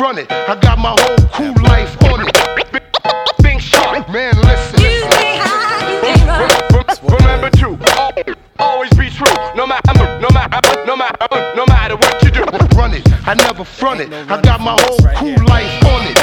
front it. I got my whole cool life on it. Think sharp, man, listen. Remember to always be true, no matter what you do. Run it, I never front it. I got my whole cool life on it.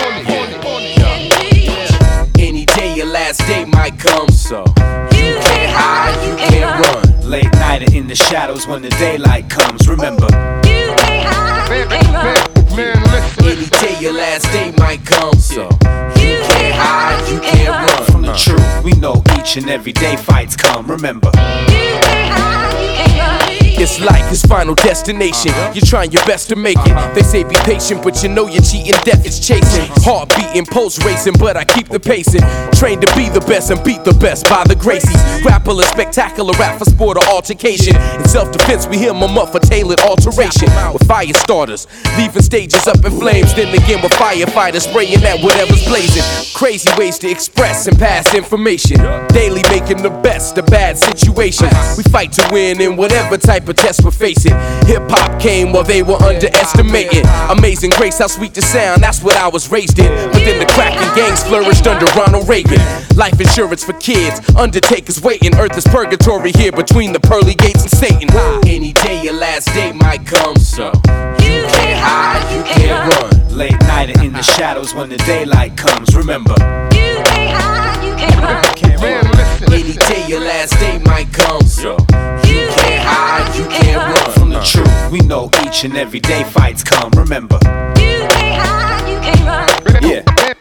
Any day your last day might come, so you can't hide, you can't run. Late night or in the shadows when the daylight comes. Remember, you can't hide, you can't run. Man, listen. Any day your last day might come, so you can't hide, you can't run from the truth. We know each and every day fights come. Remember, you can't hide, you can't run. It's like his final destination. You're trying your best to make it. They say be patient, but you know you're cheating. Death is chasing. Heart beating, pulse racing, but I keep the pacing. Trained to be the best and beat the best by the Gracies. Grapple a spectacular rap for sport or altercation. In self-defense, we hear my for tailored alteration. With fire starters, leaving stages up in flames. Then again with firefighters spraying at whatever's blazing. Crazy ways to express and pass information. Daily making the best of bad situations. We fight to win in whatever type of test we're facing. Hip-hop came while they were underestimating. Amazing grace, how sweet the sound, that's what I was raised in. But then the cracking gangs flourished under Ronald Reagan. Life insurance for kids, undertakers waiting. Earth is purgatory here between the pearly gates and Satan. Any day your last day might come, so you can't hide, you can't run. Late night or in the shadows when the daylight comes. Remember, you can't hide, you can't run. Any day your last day might come, so you can't hide, you can't run from the truth. We know each and every day fights come. Remember, you can't hide, you can't run. Yeah.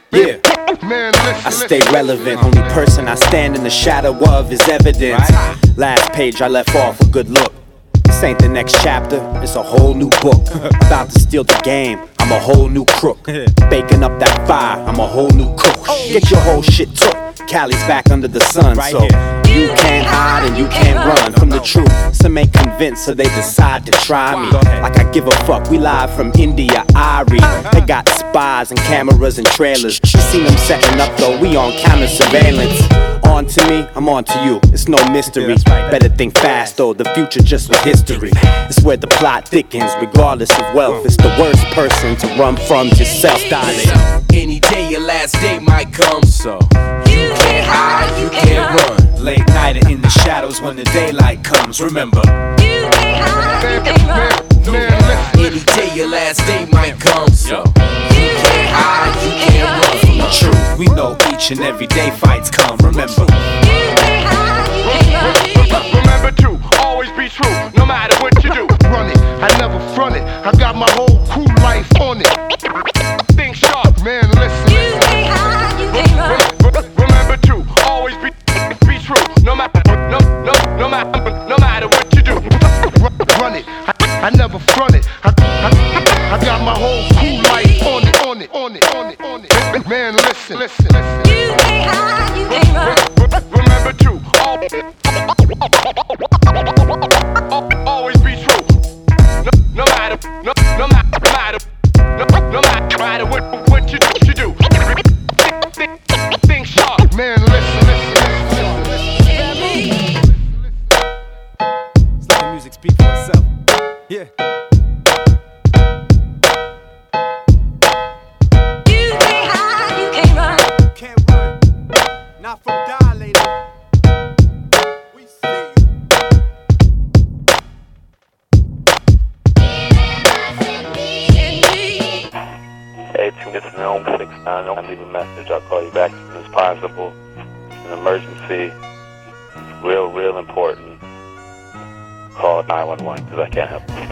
I stay relevant. Only person I stand in the shadow of is evidence. Last page I left off a good look. This ain't the next chapter, it's a whole new book. About to steal the game, I'm a whole new crook. Baking up that fire, I'm a whole new cook. Get your whole shit took, Cali's back under the sun. So you can't hide and you can't run from the truth. Some ain't convinced, so they decide to try me. Like I give a fuck, we live from India, Irie. They got spies and cameras and trailers. You seen them setting up though, we on camera surveillance. On to me, I'm on to you, it's no mystery. Better think fast though, the future just was history. It's where the plot thickens, regardless of wealth. It's the worst person to run from yourself, darling. Any day your last day might come, so you can't hide, you can't run. Late night or in the shadows when the daylight comes. Remember, you can't hide, you can't run. Any day your last day might come, so you can't hide, you can't run from the truth. We know each and every day fights come. Remember, you can't hide, you can't run. Remember to always be true, no matter what you do. Run it, I never front it. I got my whole cool life on it. Think sharp, man, listen. You can't hide, you can't run. Remember to always be true, no matter what you do. Run it, I never front it. I got my whole cool life on it. Man, listen. You can't hide, you can't run. Remember to always be true, no matter what you do. Think sharp, man, listen. It's like the music speak for itself. Yeah. You can't hide, you can't run. Can't run, not from dilated. We see you. Hey, Tim, this is Rome 69. I'll leave a message. I'll call you back as soon as possible. It's an emergency. It's real important. Call 911 because I can't help you.